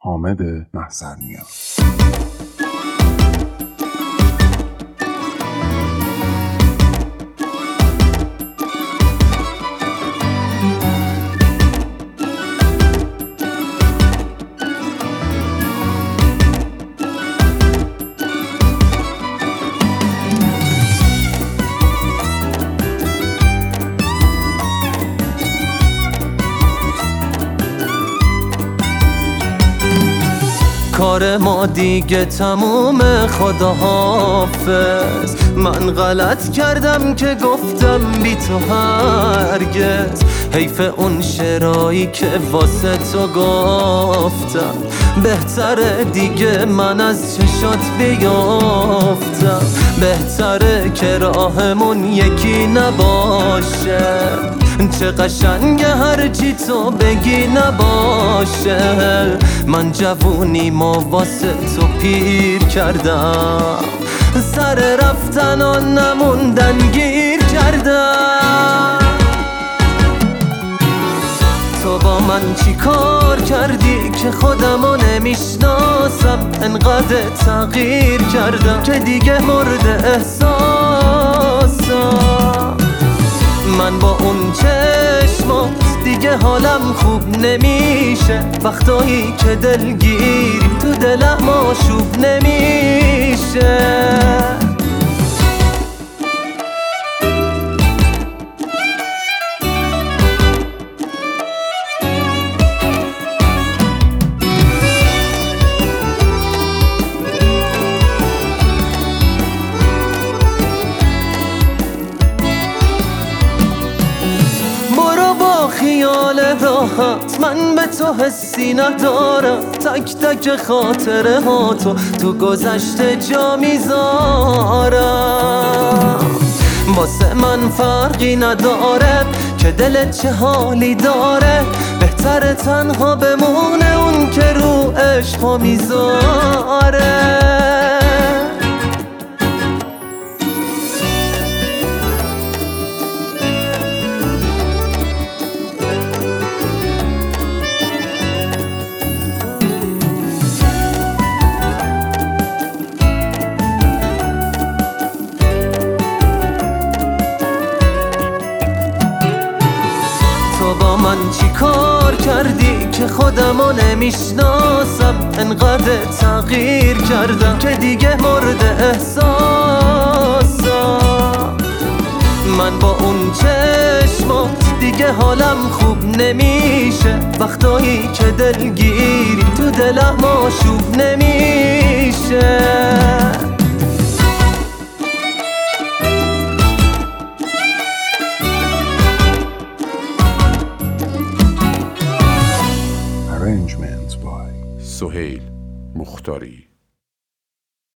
حامد محضرنیا. کار ما دیگه تموم، خداحافظ. من غلط کردم که گفتم بی تو هرگز. حیف اون شعرایی که واسه تو گفتم. بهتره دیگه من از چشات بیافتم. بهتره که راهمون یکی نباشه. چه قشنگه هرچی تو بگی نباشه. من جوونیمو واسه تو پیر کردم. سر رفتن و نموندن گیر کردم. تو با من چی کار کردی که خودمو نمیشناسم؟ انقدر تغییر کردم که دیگه مورد احساسم. من با اون چشمات دیگه حالم خوب نمیشه. وقتایی که دلگیری تو دلم آشوب نمیشه. خیال راحت من به تو حسی ندارم. تک تک خاطره ها تو گذشته جا میذارم. واسه من فرقی نداره که دلت چه حالی داره. بهتره تنها بمونه اون که رو عشقا میذاره. با من چی کار کردی که خودمو نمیشناسم؟ انقدر تغییر کردم که دیگه مورد احساسم. من با اون چشمات دیگه حالم خوب نمیشه. وقتایی که دلگیری تو دلم آشوب نمیشه. Arrangement by سهیل مختاری.